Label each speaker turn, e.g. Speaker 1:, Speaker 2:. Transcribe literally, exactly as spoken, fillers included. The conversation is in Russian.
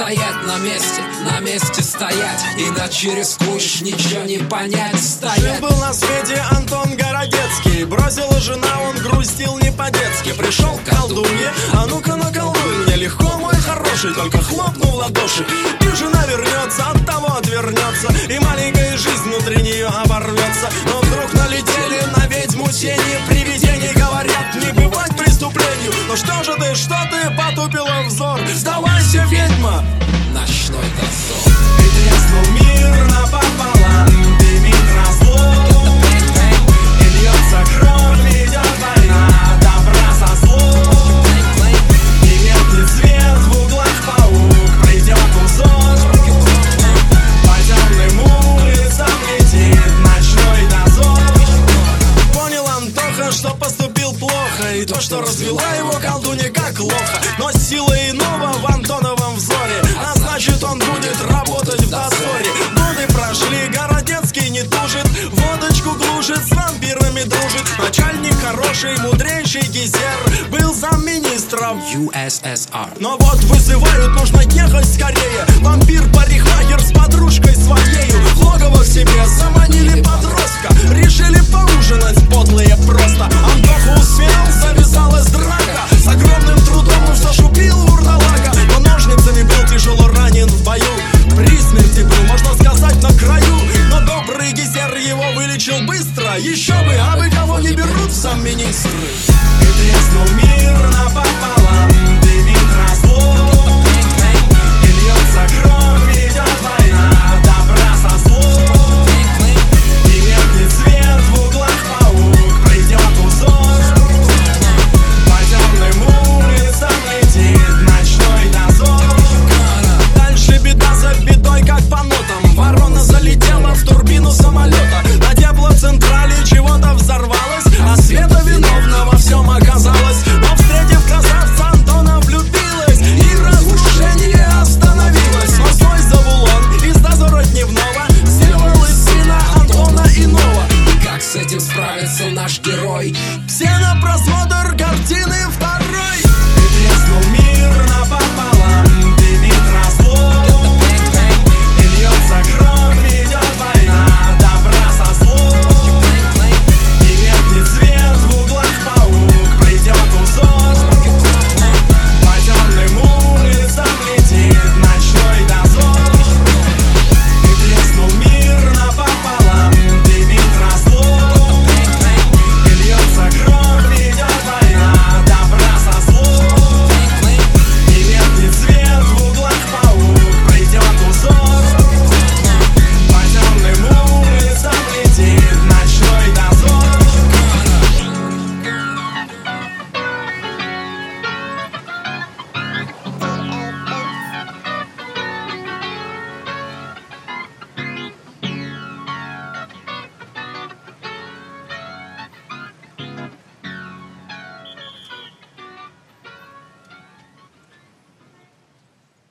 Speaker 1: стоять на месте, на месте стоять, иначе рискуешь ничего не понять. Стоять.
Speaker 2: Жил был на свете Антон Городецкий, бросила жена, он грустил не по-детски. Пришел к колдунье, а ну-ка наколдуй мне. Легко, мой хороший, только хлопнул в ладоши, и жена вернется, от того отвернется, и маленькая жизнь внутри нее оборвется. Но вдруг налетели на ведьму тени привидений, говорят, не бывать преступлению. Ну что же ты, что ты, потупила взор? Сдавайся, ведьма!
Speaker 1: Ночной дозор.
Speaker 2: И треснул мир напополам, дымит разлом, и льется кровь, идет война, добра со злом. И меркнет свет в углах, паук придет узор, по темным улицам летит ночной дозор. Понял Антоха, что поступил плохо, и то, что развела его колдунья как лоха. Но сила иного в Антоновом взоре, а значит он будет работать в дозоре. Годы прошли, Городецкий не тужит, водочку глушит, с вампирами дружит. Начальник хороший, мудрейший Гизер, был замминистров
Speaker 1: ю эс эс ар.
Speaker 2: Но вот вызывают, нужно ехать скорее. Вампир-парикмахер с подружкой своею в логово к себе заманили подростка, решили поужинать подлые просто. Антоха успел, завязалась драка, с огромным трудом он все ж убил вурдалака. Но ножницами был тяжело ранен в бою, при смерти был, можно сказать, на краю. Но добрый Гизер его вылечил быстро, еще бы, а вы кого не берут в замминистры. И треснул мир напополам, дымит разлом, и льется кровь, идет война, добра со злом. И меркнет свет в углах, паук придет узор, по темным улицам летит ночной дозор. Дальше беда за бедой, как по нотам. Ворона залетела в турбину самолета, на теплоцентрале чего-то взорвалось, а Света виновна во всем оказалась. Но встретив красавца, Антона влюбилась, и разрушение остановилось. Но злой Завулон из дозора дневного сделал из сына Антона иного.
Speaker 1: И как с этим справится наш герой?
Speaker 2: Все на просмотр картины в